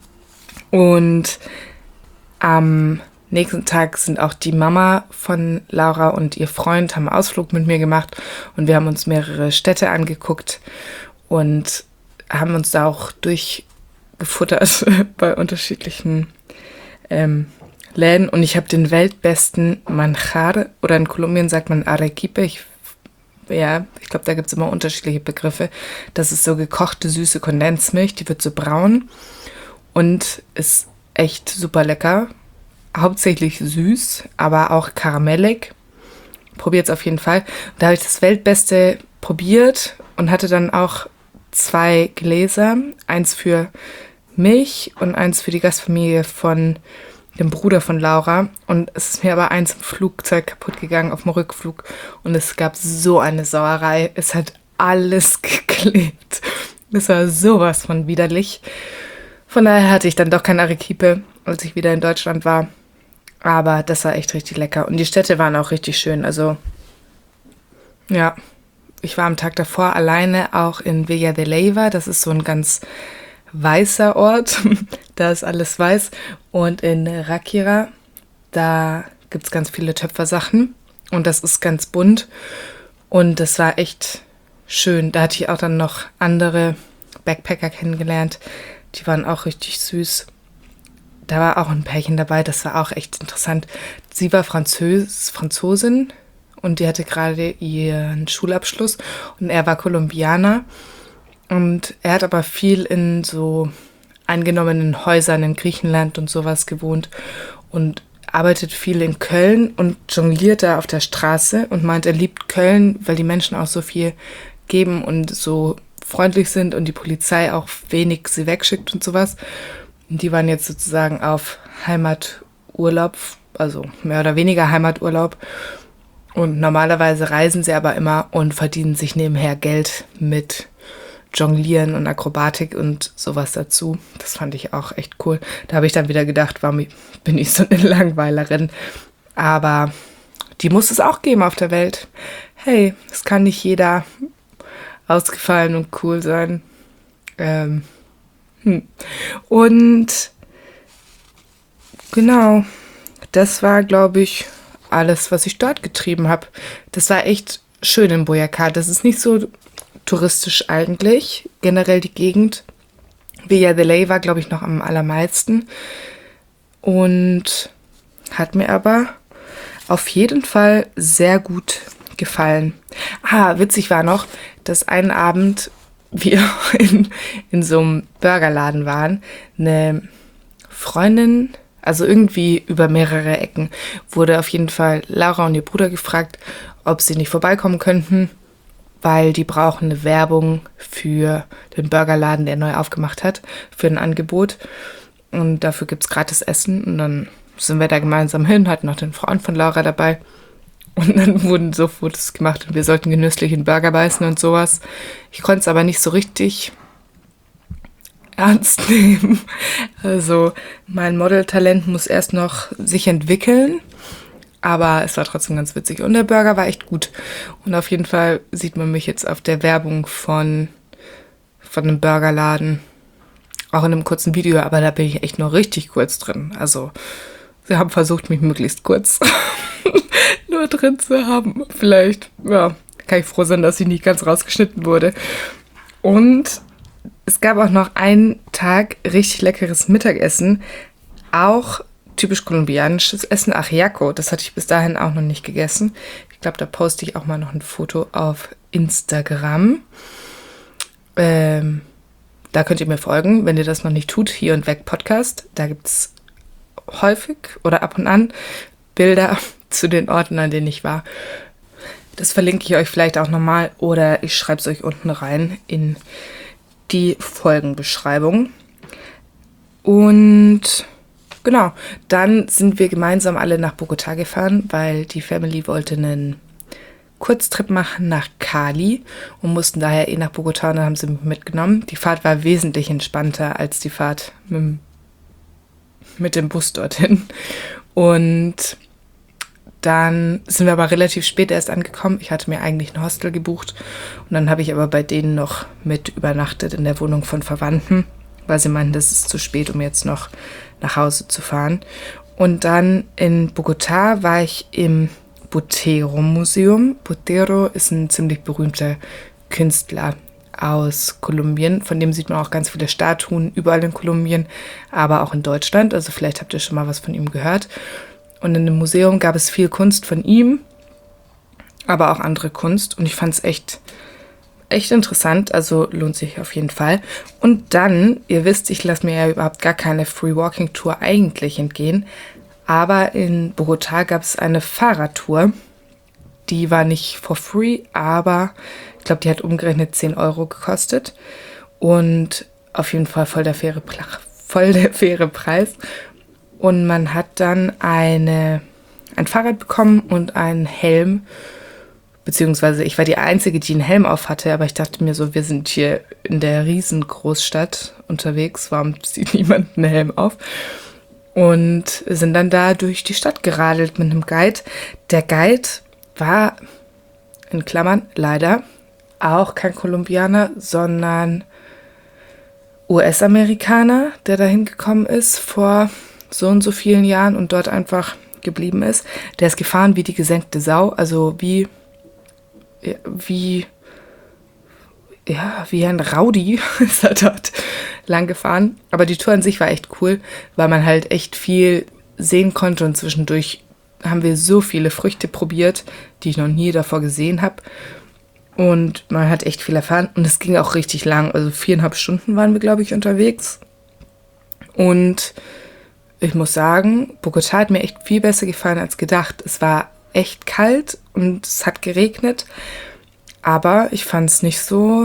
Und am nächsten Tag sind auch die Mama von Laura und ihr Freund, haben einen Ausflug mit mir gemacht. Und wir haben uns mehrere Städte angeguckt und haben uns da auch durchgefuttert bei unterschiedlichen ähm, Läden, und ich habe den weltbesten Manjar, oder in Kolumbien sagt man Arequipe, ich, ja, ich glaube, da gibt es immer unterschiedliche Begriffe. Das ist so gekochte, süße Kondensmilch, die wird so braun und ist echt super lecker. Hauptsächlich süß, aber auch karamellig. Probiert es auf jeden Fall. Da habe ich das weltbeste probiert und hatte dann auch zwei Gläser, eins für mich und eins für die Gastfamilie von dem Bruder von Laura, und es ist mir aber eins im Flugzeug kaputt gegangen, auf dem Rückflug, und es gab so eine Sauerei, es hat alles geklebt, es war sowas von widerlich. Von daher hatte ich dann doch kein Arequipe, als ich wieder in Deutschland war, aber das war echt richtig lecker, und die Städte waren auch richtig schön, also ja, ich war am Tag davor alleine auch in Villa de Leyva, das ist so ein ganz weißer Ort, da ist alles weiß, und in Ráquira, da gibt es ganz viele Töpfersachen und das ist ganz bunt, und das war echt schön. Da hatte ich auch dann noch andere Backpacker kennengelernt, die waren auch richtig süß. Da war auch ein Pärchen dabei, das war auch echt interessant. Sie war Französ, Franzosin und die hatte gerade ihren Schulabschluss, und er war Kolumbianer. Und er hat aber viel in so eingenommenen Häusern in Griechenland und sowas gewohnt und arbeitet viel in Köln und jongliert da auf der Straße und meint, er liebt Köln, weil die Menschen auch so viel geben und so freundlich sind und die Polizei auch wenig sie wegschickt und sowas. Und die waren jetzt sozusagen auf Heimaturlaub, also mehr oder weniger Heimaturlaub. Und normalerweise reisen sie aber immer und verdienen sich nebenher Geld mit Jonglieren und Akrobatik und sowas dazu. Das fand ich auch echt cool. Da habe ich dann wieder gedacht, warum bin ich so eine Langweilerin? Aber die muss es auch geben auf der Welt. Hey, es kann nicht jeder ausgefallen und cool sein. Ähm, hm. Und genau, das war, glaube ich, alles, was ich dort getrieben habe. Das war echt schön in Boyacá. Das ist nicht so touristisch eigentlich, generell die Gegend. Villa de Ley war, glaube ich, noch am allermeisten. Und hat mir aber auf jeden Fall sehr gut gefallen. Ah, witzig war noch, dass einen Abend wir in, in so einem Burgerladen waren. Eine Freundin, also irgendwie über mehrere Ecken, wurde auf jeden Fall Laura und ihr Bruder gefragt, ob sie nicht vorbeikommen könnten, weil die brauchen eine Werbung für den Burgerladen, der neu aufgemacht hat, für ein Angebot. Und dafür gibt es gratis Essen. Und dann sind wir da gemeinsam hin, hatten noch den Freund von Laura dabei. Und dann wurden so Fotos gemacht und wir sollten genüsslich in Burger beißen und sowas. Ich konnte es aber nicht so richtig ernst nehmen. Also mein Modeltalent muss erst noch sich entwickeln. Aber es war trotzdem ganz witzig. Und der Burger war echt gut. Und auf jeden Fall sieht man mich jetzt auf der Werbung von, von einem Burgerladen. Auch in einem kurzen Video, aber da bin ich echt nur richtig kurz drin. Also, sie haben versucht, mich möglichst kurz nur drin zu haben. Vielleicht, ja, kann ich froh sein, dass ich nicht ganz rausgeschnitten wurde. Und es gab auch noch einen Tag richtig leckeres Mittagessen. Auch typisch kolumbianisches Essen, Ajiaco. Das hatte ich bis dahin auch noch nicht gegessen. Ich glaube, da poste ich auch mal noch ein Foto auf Instagram. Ähm, da könnt ihr mir folgen, wenn ihr das noch nicht tut. Hier und Weg Podcast. Da gibt es häufig oder ab und an Bilder zu den Orten, an denen ich war. Das verlinke ich euch vielleicht auch nochmal oder ich schreibe es euch unten rein in die Folgenbeschreibung. Und genau, dann sind wir gemeinsam alle nach Bogotá gefahren, weil die Family wollte einen Kurztrip machen nach Cali und mussten daher eh nach Bogotá und dann haben sie mich mitgenommen. Die Fahrt war wesentlich entspannter als die Fahrt mit dem, mit dem Bus dorthin. Und dann sind wir aber relativ spät erst angekommen. Ich hatte mir eigentlich ein Hostel gebucht und dann habe ich aber bei denen noch mit übernachtet in der Wohnung von Verwandten, weil sie meinten, das ist zu spät, um jetzt noch nach Hause zu fahren. Und dann in Bogotá war ich im Botero-Museum. Botero ist ein ziemlich berühmter Künstler aus Kolumbien, von dem sieht man auch ganz viele Statuen überall in Kolumbien, aber auch in Deutschland. Also vielleicht habt ihr schon mal was von ihm gehört. Und in dem Museum gab es viel Kunst von ihm, aber auch andere Kunst. Und ich fand es echt, echt interessant. Also lohnt sich auf jeden Fall. Und dann, ihr wisst, ich lasse mir ja überhaupt gar keine Free Walking Tour eigentlich entgehen. Aber in Bogotá gab es eine Fahrradtour. Die war nicht for free, aber ich glaube, die hat umgerechnet zehn Euro gekostet. Und auf jeden Fall voll der faire, voll der faire Preis. Und man hat dann eine, ein Fahrrad bekommen und einen Helm. Beziehungsweise ich war die Einzige, die einen Helm auf hatte. Aber ich dachte mir so, wir sind hier in der Riesengroßstadt unterwegs. Warum zieht niemand einen Helm auf? Und sind dann da durch die Stadt geradelt mit einem Guide. Der Guide war, in Klammern, leider auch kein Kolumbianer, sondern U S-Amerikaner, der da hingekommen ist vor so und so vielen Jahren und dort einfach geblieben ist. Der ist gefahren wie die gesenkte Sau, also wie, wie, ja, wie ein Rowdy ist er dort lang gefahren. Aber die Tour an sich war echt cool, weil man halt echt viel sehen konnte und zwischendurch haben wir so viele Früchte probiert, die ich noch nie davor gesehen habe. Und man hat echt viel erfahren und es ging auch richtig lang, also viereinhalb Stunden waren wir, glaube ich, unterwegs. Und ich muss sagen, Bogotá hat mir echt viel besser gefallen als gedacht. Es war echt kalt und es hat geregnet, aber ich fand es nicht so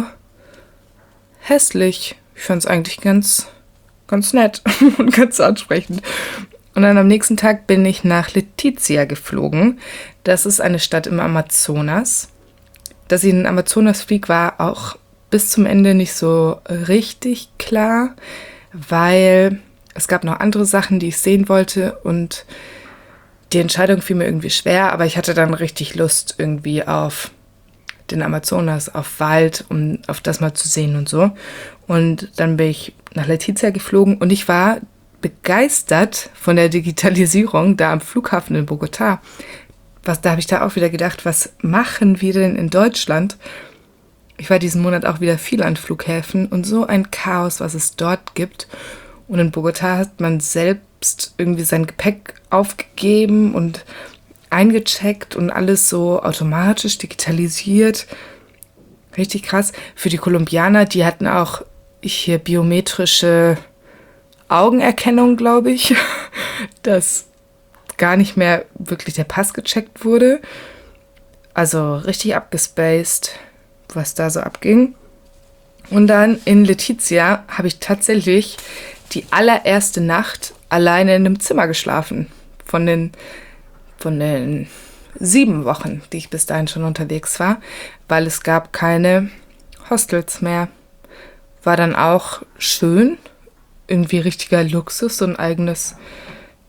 hässlich. Ich fand es eigentlich ganz, ganz nett und ganz ansprechend. Und dann am nächsten Tag bin ich nach Letizia geflogen. Das ist eine Stadt im Amazonas. Dass ich in den Amazonas fliege, war auch bis zum Ende nicht so richtig klar, weil es gab noch andere Sachen, die ich sehen wollte und die Entscheidung fiel mir irgendwie schwer, aber ich hatte dann richtig Lust irgendwie auf den Amazonas, auf Wald, um auf das mal zu sehen und so. Und dann bin ich nach Letizia geflogen und ich war begeistert von der Digitalisierung da am Flughafen in Bogotá. Was, da habe ich da auch wieder gedacht, was machen wir denn in Deutschland? Ich war diesen Monat auch wieder viel an Flughäfen und so ein Chaos, was es dort gibt. Und in Bogotá hat man selbst irgendwie sein Gepäck aufgegeben und eingecheckt und alles so automatisch digitalisiert. Richtig krass. Für die Kolumbianer, die hatten auch hier biometrische Augenerkennung, glaube ich, dass gar nicht mehr wirklich der Pass gecheckt wurde. Also richtig abgespaced, was da so abging. Und dann in Letizia habe ich tatsächlich die allererste Nacht alleine in einem Zimmer geschlafen. Von den, von den sieben Wochen, die ich bis dahin schon unterwegs war, weil es gab keine Hostels mehr. War dann auch schön, irgendwie richtiger Luxus, so ein eigenes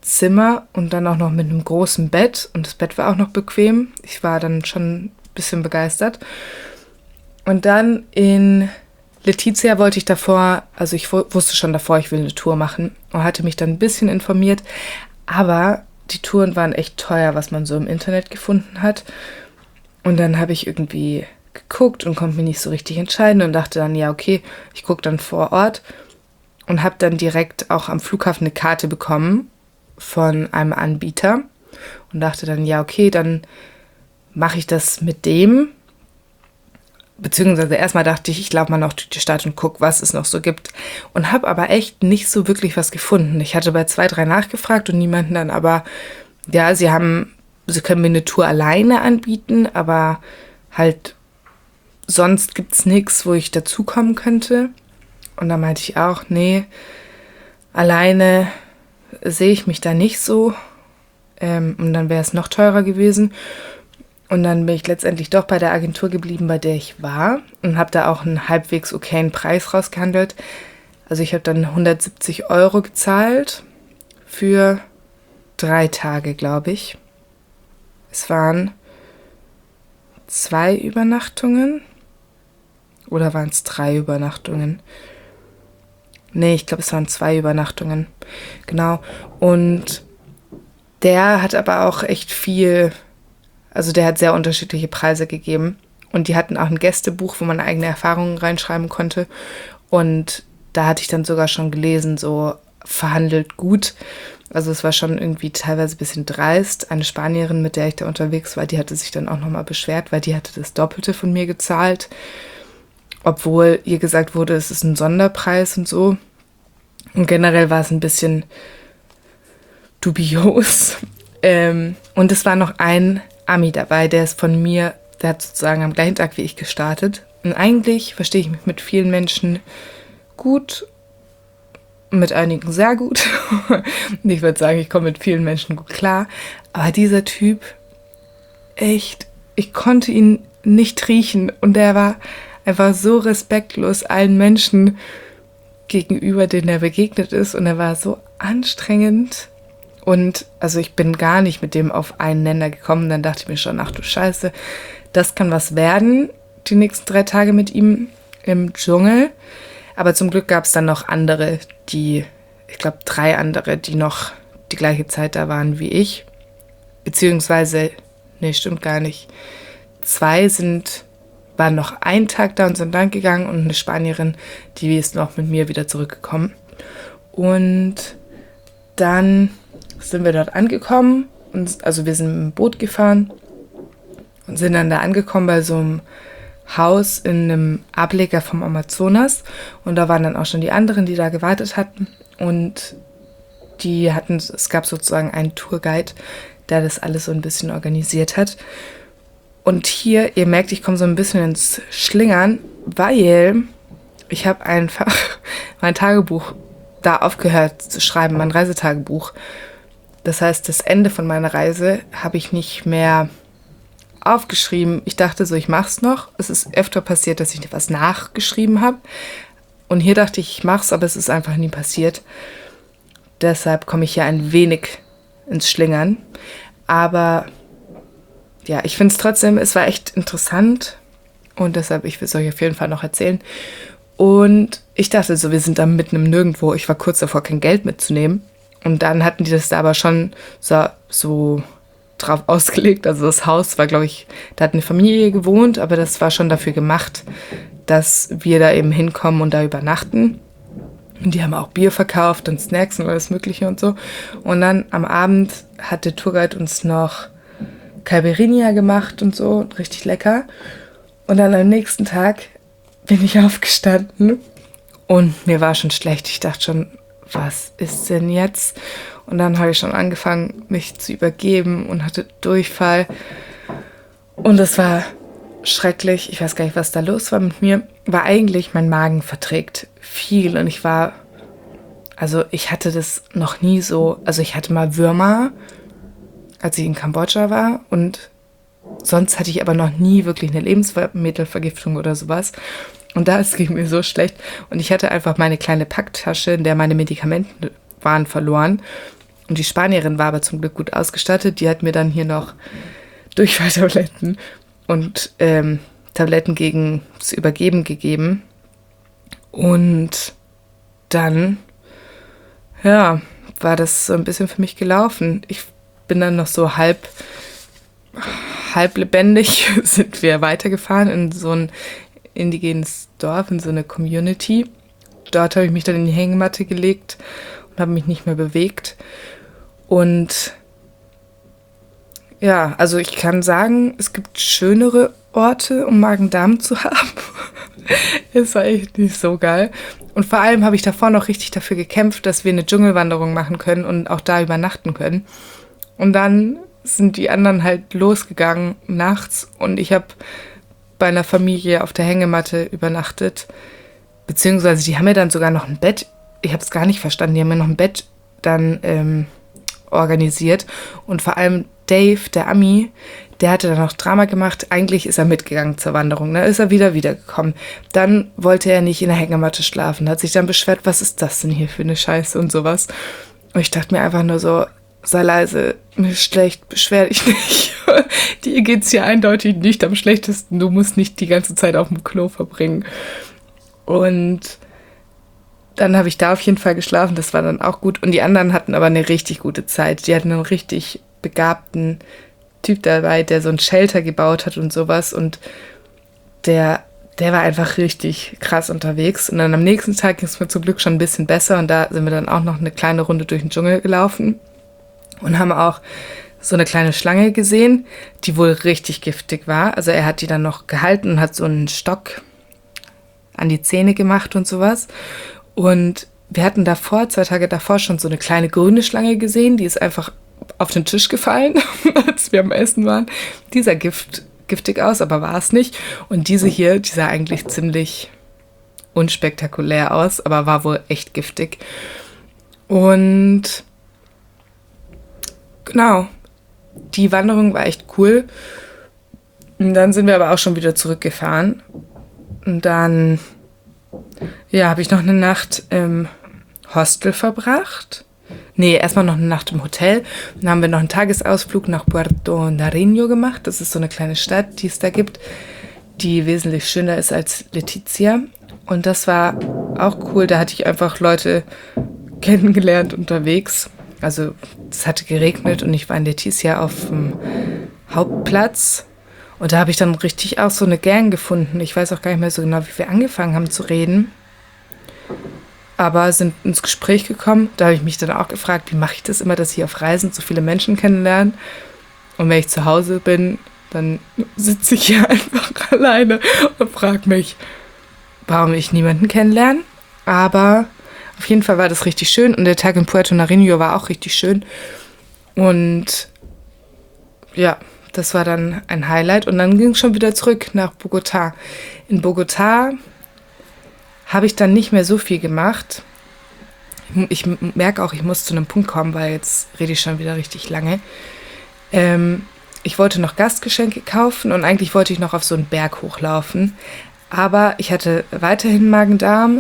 Zimmer und dann auch noch mit einem großen Bett. Und das Bett war auch noch bequem. Ich war dann schon ein bisschen begeistert. Und dann in Letizia wollte ich davor, also ich wusste schon davor, ich will eine Tour machen und hatte mich dann ein bisschen informiert. Aber die Touren waren echt teuer, was man so im Internet gefunden hat. Und dann habe ich irgendwie geguckt und konnte mich nicht so richtig entscheiden und dachte dann, ja okay, ich gucke dann vor Ort und habe dann direkt auch am Flughafen eine Karte bekommen von einem Anbieter und dachte dann, ja okay, dann mache ich das mit dem. Beziehungsweise erstmal dachte ich, ich laufe mal noch durch die Stadt und gucke, was es noch so gibt. Und habe aber echt nicht so wirklich was gefunden. Ich hatte bei zwei, drei nachgefragt und niemanden dann aber, ja, sie haben, sie können mir eine Tour alleine anbieten, aber halt sonst gibt es nichts, wo ich dazukommen könnte. Und da meinte ich auch, nee, alleine sehe ich mich da nicht so. Ähm, und dann wäre es noch teurer gewesen. Und dann bin ich letztendlich doch bei der Agentur geblieben, bei der ich war. Und habe da auch einen halbwegs okayen Preis rausgehandelt. Also ich habe dann hundertsiebzig Euro gezahlt für drei Tage, glaube ich. Es waren zwei Übernachtungen. Oder waren es drei Übernachtungen? Nee, ich glaube, es waren zwei Übernachtungen. Genau. Und der hat aber auch echt viel, also der hat sehr unterschiedliche Preise gegeben. Und die hatten auch ein Gästebuch, wo man eigene Erfahrungen reinschreiben konnte. Und da hatte ich dann sogar schon gelesen, so verhandelt gut. Also es war schon irgendwie teilweise ein bisschen dreist. Eine Spanierin, mit der ich da unterwegs war, die hatte sich dann auch nochmal beschwert, weil die hatte das Doppelte von mir gezahlt. Obwohl ihr gesagt wurde, es ist ein Sonderpreis und so. Und generell war es ein bisschen dubios. Ähm, und es war noch ein Ami dabei, der ist von mir, der hat sozusagen am gleichen Tag wie ich gestartet. Und eigentlich verstehe ich mich mit vielen Menschen gut, mit einigen sehr gut. Und ich würde sagen, ich komme mit vielen Menschen gut klar. Aber dieser Typ, echt, ich konnte ihn nicht riechen. Und der war einfach so respektlos allen Menschen gegenüber, denen er begegnet ist. Und er war so anstrengend. Und also ich bin gar nicht mit dem auf einen Nenner gekommen. Dann dachte ich mir schon, ach du Scheiße, das kann was werden, die nächsten drei Tage mit ihm im Dschungel. Aber zum Glück gab es dann noch andere, die, ich glaube drei andere, die noch die gleiche Zeit da waren wie ich. Beziehungsweise, nee, stimmt gar nicht. Zwei sind, waren noch einen Tag da und sind dann gegangen und eine Spanierin, die ist noch mit mir wieder zurückgekommen. Und dann sind wir dort angekommen, und, also wir sind mit dem Boot gefahren und sind dann da angekommen bei so einem Haus in einem Ableger vom Amazonas. Und da waren dann auch schon die anderen, die da gewartet hatten. Und die hatten, es gab sozusagen einen Tourguide, der das alles so ein bisschen organisiert hat. Und hier, ihr merkt, ich komme so ein bisschen ins Schlingern, weil ich habe einfach mein Tagebuch da aufgehört zu schreiben, mein Reisetagebuch. Das heißt, das Ende von meiner Reise habe ich nicht mehr aufgeschrieben. Ich dachte so, ich mach's noch. Es ist öfter passiert, dass ich was nachgeschrieben habe. Und hier dachte ich, ich mach's, aber es ist einfach nie passiert. Deshalb komme ich hier ein wenig ins Schlingern. Aber ja, ich finde es trotzdem, es war echt interessant. Und deshalb, ich will es euch auf jeden Fall noch erzählen. Und ich dachte so, wir sind da mitten im Nirgendwo. Ich war kurz davor, kein Geld mitzunehmen. Und dann hatten die das da aber schon so, so drauf ausgelegt. Also das Haus war, glaube ich, da hat eine Familie gewohnt, aber das war schon dafür gemacht, dass wir da eben hinkommen und da übernachten. Und die haben auch Bier verkauft und Snacks und alles Mögliche und so. Und dann am Abend hat der Tourguide uns noch Caipirinha gemacht und so, richtig lecker. Und dann am nächsten Tag bin ich aufgestanden und mir war schon schlecht. Ich dachte schon, was ist denn jetzt? Und dann habe ich schon angefangen, mich zu übergeben und hatte Durchfall. Und es war schrecklich. Ich weiß gar nicht, was da los war mit mir. War eigentlich, mein Magen verträgt viel. Und ich war, also ich hatte das noch nie so, also ich hatte mal Würmer, als ich in Kambodscha war. Und sonst hatte ich aber noch nie wirklich eine Lebensmittelvergiftung oder sowas. Und da es ging mir so schlecht. Und ich hatte einfach meine kleine Packtasche, in der meine Medikamente waren, verloren. Und die Spanierin war aber zum Glück gut ausgestattet. Die hat mir dann hier noch Durchfalltabletten und ähm, Tabletten gegen das Übergeben gegeben. Und dann, ja, war das so ein bisschen für mich gelaufen. Ich bin dann noch so halb, halb lebendig, sind wir weitergefahren in so ein indigenes Dorf, in so eine Community. Dort habe ich mich dann in die Hängematte gelegt und habe mich nicht mehr bewegt. Und ja, also ich kann sagen, es gibt schönere Orte, um Magen-Darm zu haben. Es war echt nicht so geil. Und vor allem habe ich davor noch richtig dafür gekämpft, dass wir eine Dschungelwanderung machen können und auch da übernachten können. Und dann sind die anderen halt losgegangen nachts und ich habe bei einer Familie auf der Hängematte übernachtet. Beziehungsweise die haben mir dann sogar noch ein Bett, ich habe es gar nicht verstanden, die haben mir noch ein Bett dann ähm, organisiert. Und vor allem Dave, der Ami, der hatte dann noch Drama gemacht. Eigentlich ist er mitgegangen zur Wanderung. Dann ist er wieder wiedergekommen. Dann wollte er nicht in der Hängematte schlafen. Hat sich dann beschwert, was ist das denn hier für eine Scheiße und sowas. Und ich dachte mir einfach nur so, sei leise, mir ist schlecht, beschwer dich nicht. Dir geht's hier eindeutig nicht am schlechtesten. Du musst nicht die ganze Zeit auf dem Klo verbringen. Und dann habe ich da auf jeden Fall geschlafen. Das war dann auch gut. Und die anderen hatten aber eine richtig gute Zeit. Die hatten einen richtig begabten Typ dabei, der so ein Shelter gebaut hat und sowas. Und der, der war einfach richtig krass unterwegs. Und dann am nächsten Tag ging es mir zum Glück schon ein bisschen besser. Und da sind wir dann auch noch eine kleine Runde durch den Dschungel gelaufen. Und haben auch so eine kleine Schlange gesehen, die wohl richtig giftig war. Also er hat die dann noch gehalten und hat so einen Stock an die Zähne gemacht und sowas. Und wir hatten davor, zwei Tage davor, schon so eine kleine grüne Schlange gesehen. Die ist einfach auf den Tisch gefallen, als wir am Essen waren. Die sah gift, giftig aus, aber war es nicht. Und diese hier, die sah eigentlich ziemlich unspektakulär aus, aber war wohl echt giftig. Und genau, die Wanderung war echt cool. Und dann sind wir aber auch schon wieder zurückgefahren. Und dann, ja, habe ich noch eine Nacht im Hostel verbracht. Nee, erstmal noch eine Nacht im Hotel. Dann haben wir noch einen Tagesausflug nach Puerto Nariño gemacht. Das ist so eine kleine Stadt, die es da gibt, die wesentlich schöner ist als Letizia. Und das war auch cool. Da hatte ich einfach Leute kennengelernt unterwegs. Also es hatte geregnet und ich war in Letizia auf dem Hauptplatz. Und da habe ich dann richtig auch so eine Gang gefunden. Ich weiß auch gar nicht mehr so genau, wie wir angefangen haben zu reden. Aber sind ins Gespräch gekommen. Da habe ich mich dann auch gefragt, wie mache ich das immer, dass ich auf Reisen so viele Menschen kennenlerne. Und wenn ich zu Hause bin, dann sitze ich hier einfach alleine und frage mich, warum ich niemanden kennenlerne. Aber auf jeden Fall war das richtig schön. Und der Tag in Puerto Nariño war auch richtig schön. Und ja, das war dann ein Highlight. Und dann ging es schon wieder zurück nach Bogotá. In Bogotá habe ich dann nicht mehr so viel gemacht. Ich merke auch, ich muss zu einem Punkt kommen, weil jetzt rede ich schon wieder richtig lange. Ähm, ich wollte noch Gastgeschenke kaufen und eigentlich wollte ich noch auf so einen Berg hochlaufen. Aber ich hatte weiterhin Magen-Darm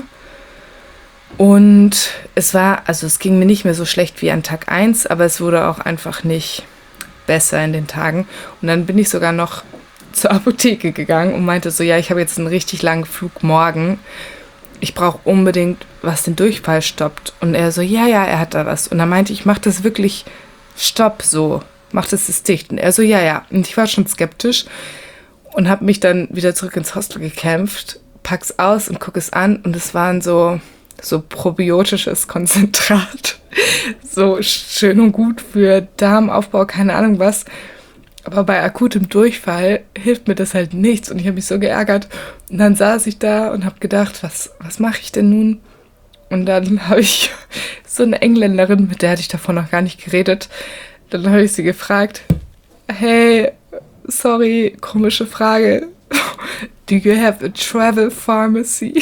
und es war, also es ging mir nicht mehr so schlecht wie an Tag eins, aber es wurde auch einfach nicht besser in den Tagen. Und dann bin ich sogar noch zur Apotheke gegangen und meinte so, ja, ich habe jetzt einen richtig langen Flug morgen. Ich brauche unbedingt, was den Durchfall stoppt. Und er so, ja, ja, er hat da was. Und dann meinte ich, mach das wirklich, stopp so, mach das ist dicht. Und er so, ja, ja. Und ich war schon skeptisch und habe mich dann wieder zurück ins Hostel gekämpft, pack's aus und guck es an. Und es waren so, so probiotisches Konzentrat. So schön und gut für Darmaufbau, keine Ahnung was. Aber bei akutem Durchfall hilft mir das halt nichts. Und ich habe mich so geärgert. Und dann saß ich da und habe gedacht, was, was mache ich denn nun? Und dann habe ich so eine Engländerin, mit der hatte ich davor noch gar nicht geredet. Dann habe ich sie gefragt, hey, sorry, komische Frage. Do you have a travel pharmacy?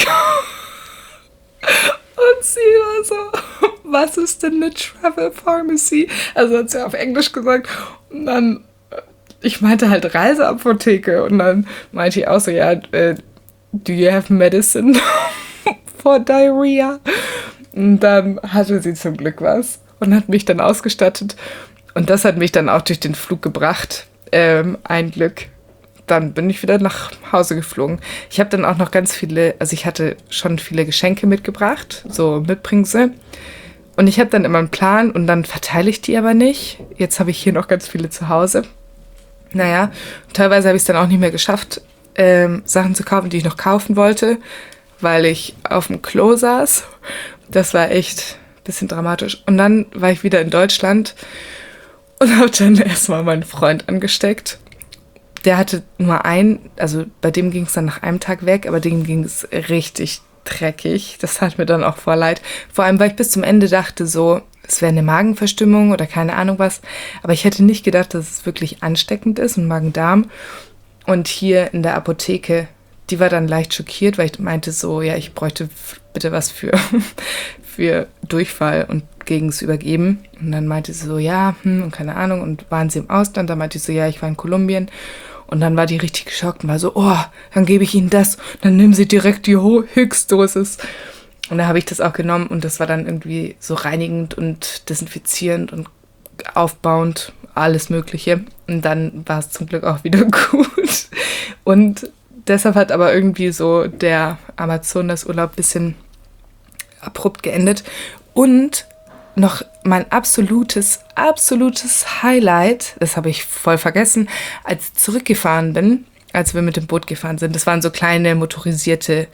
Und sie war so, was ist denn eine Travel Pharmacy? Also hat sie auf Englisch gesagt. Und dann, ich meinte halt Reiseapotheke. Und dann meinte ich auch so, ja, äh, do you have medicine for diarrhea? Und dann hatte sie zum Glück was. und hat mich dann ausgestattet. Und das hat mich dann auch durch den Flug gebracht. Ähm, ein Glück. Dann bin ich wieder nach Hause geflogen. Ich habe dann auch noch ganz viele, also ich hatte schon viele Geschenke mitgebracht, so Mitbringsel. Und ich habe dann immer einen Plan und dann verteile ich die aber nicht. Jetzt habe ich hier noch ganz viele zu Hause. Naja, teilweise habe ich es dann auch nicht mehr geschafft, ähm, Sachen zu kaufen, die ich noch kaufen wollte, weil ich auf dem Klo saß. Das war echt ein bisschen dramatisch. Und dann war ich wieder in Deutschland und habe dann erstmal meinen Freund angesteckt. Der hatte nur einen, also bei dem ging es dann nach einem Tag weg, aber dem ging es richtig dreckig. Das tat mir dann auch voll leid. Vor allem, weil ich bis zum Ende dachte, so, es wäre eine Magenverstimmung oder keine Ahnung was. Aber ich hätte nicht gedacht, dass es wirklich ansteckend ist, ein Magen-Darm. Und hier in der Apotheke, die war dann leicht schockiert, weil ich meinte so, ja, ich bräuchte bitte was für, für Durchfall und gegens Übergeben. Und dann meinte sie so, ja, hm, und keine Ahnung. Und waren sie im Ausland? Dann meinte sie so, ja, ich war in Kolumbien. Und dann war die richtig geschockt und war so, oh, dann gebe ich Ihnen das. Dann nehmen Sie direkt die Höchstdosis. Und da habe ich das auch genommen und das war dann irgendwie so reinigend und desinfizierend und aufbauend, alles Mögliche. Und dann war es zum Glück auch wieder gut. Und deshalb hat aber irgendwie so der Amazonas-Urlaub ein bisschen abrupt geendet. Und noch mein absolutes, absolutes Highlight, das habe ich voll vergessen, als ich zurückgefahren bin, als wir mit dem Boot gefahren sind. Das waren so kleine motorisierte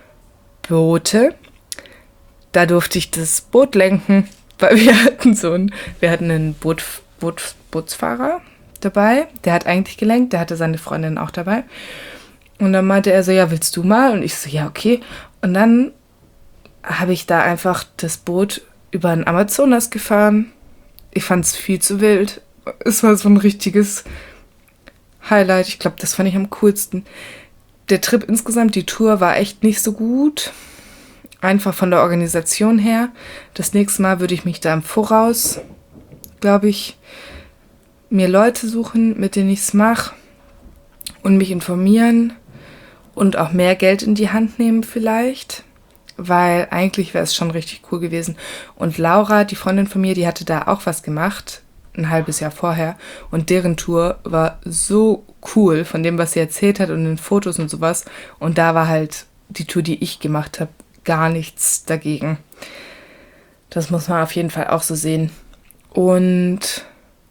Boote. Da durfte ich das Boot lenken, weil wir hatten so ein, wir hatten einen Boot, Boot, Bootsfahrer dabei. Der hat eigentlich gelenkt, der hatte seine Freundin auch dabei. Und dann meinte er so, ja, willst du mal? Und ich so, ja, okay. Und dann habe ich da einfach das Boot über den Amazonas gefahren. Ich fand es viel zu wild. Es war so ein richtiges Highlight. Ich glaube, das fand ich am coolsten. Der Trip insgesamt, die Tour war echt nicht so gut. Einfach von der Organisation her. Das nächste Mal würde ich mich da im Voraus, glaube ich, mir Leute suchen, mit denen ich es mache und mich informieren und auch mehr Geld in die Hand nehmen vielleicht. Weil eigentlich wäre es schon richtig cool gewesen. Und Laura, die Freundin von mir, die hatte da auch was gemacht, ein halbes Jahr vorher. Und deren Tour war so cool, von dem, was sie erzählt hat und den Fotos und sowas. Und da war halt die Tour, die ich gemacht habe, gar nichts dagegen. Das muss man auf jeden Fall auch so sehen. Und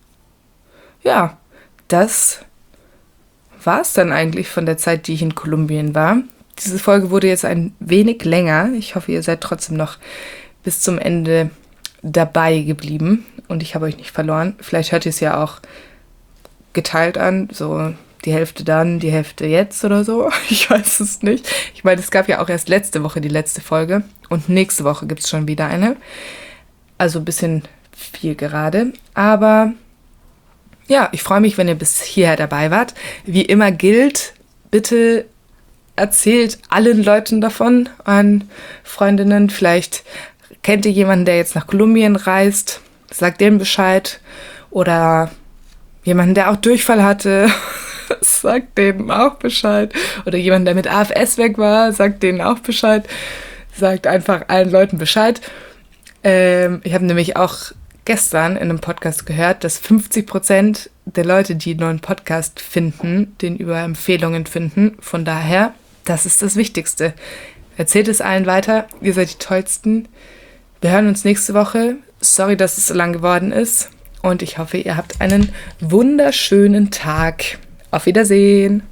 ja, das war es dann eigentlich von der Zeit, die ich in Kolumbien war. Diese Folge wurde jetzt ein wenig länger. Ich hoffe, ihr seid trotzdem noch bis zum Ende dabei geblieben und ich habe euch nicht verloren. Vielleicht hört ihr es ja auch geteilt an, so die Hälfte dann, die Hälfte jetzt oder so. Ich weiß es nicht. Ich meine, es gab ja auch erst letzte Woche die letzte Folge und nächste Woche gibt es schon wieder eine. Also ein bisschen viel gerade. Aber ja, ich freue mich, wenn ihr bis hierher dabei wart. Wie immer gilt, bitte erzählt allen Leuten davon, an Freundinnen. Vielleicht kennt ihr jemanden, der jetzt nach Kolumbien reist, sagt denen Bescheid. Oder jemanden, der auch Durchfall hatte, sagt denen auch Bescheid. Oder jemand, der mit A F S weg war, sagt denen auch Bescheid. Sagt einfach allen Leuten Bescheid. Ähm, ich habe nämlich auch gestern in einem Podcast gehört, dass fünfzig Prozent der Leute, die einen neuen Podcast finden, den über Empfehlungen finden. Von daher, das ist das Wichtigste. Erzählt es allen weiter. Ihr seid die Tollsten. Wir hören uns nächste Woche. Sorry, dass es so lang geworden ist. Und ich hoffe, ihr habt einen wunderschönen Tag. Auf Wiedersehen.